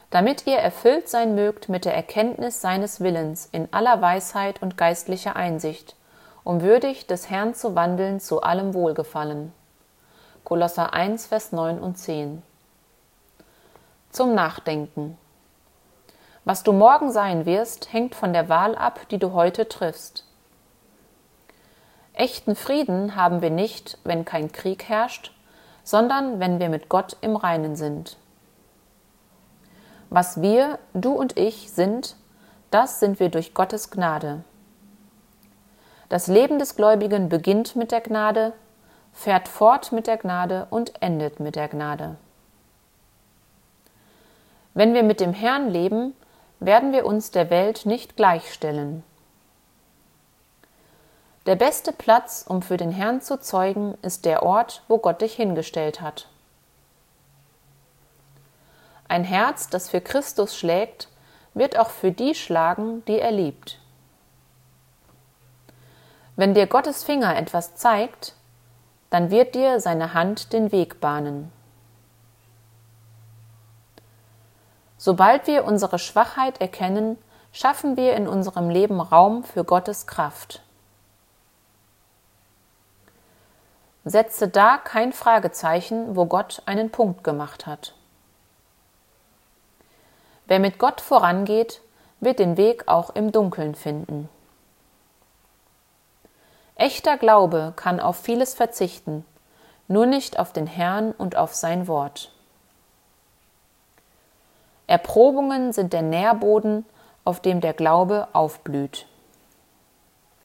damit ihr erfüllt sein mögt mit der Erkenntnis seines Willens in aller Weisheit und geistlicher Einsicht, um würdig des Herrn zu wandeln zu allem Wohlgefallen. Kolosser 1, Vers 9 und 10. Zum Nachdenken. Was du morgen sein wirst, hängt von der Wahl ab, die du heute triffst. Echten Frieden haben wir nicht, wenn kein Krieg herrscht, sondern wenn wir mit Gott im Reinen sind. Was wir, du und ich, sind, das sind wir durch Gottes Gnade. Das Leben des Gläubigen beginnt mit der Gnade, fährt fort mit der Gnade und endet mit der Gnade. Wenn wir mit dem Herrn leben, werden wir uns der Welt nicht gleichstellen. Der beste Platz, um für den Herrn zu zeugen, ist der Ort, wo Gott dich hingestellt hat. Ein Herz, das für Christus schlägt, wird auch für die schlagen, die er liebt. Wenn dir Gottes Finger etwas zeigt, dann wird dir seine Hand den Weg bahnen. Sobald wir unsere Schwachheit erkennen, schaffen wir in unserem Leben Raum für Gottes Kraft. Setze da kein Fragezeichen, wo Gott einen Punkt gemacht hat. Wer mit Gott vorangeht, wird den Weg auch im Dunkeln finden. Echter Glaube kann auf vieles verzichten, nur nicht auf den Herrn und auf sein Wort. Erprobungen sind der Nährboden, auf dem der Glaube aufblüht.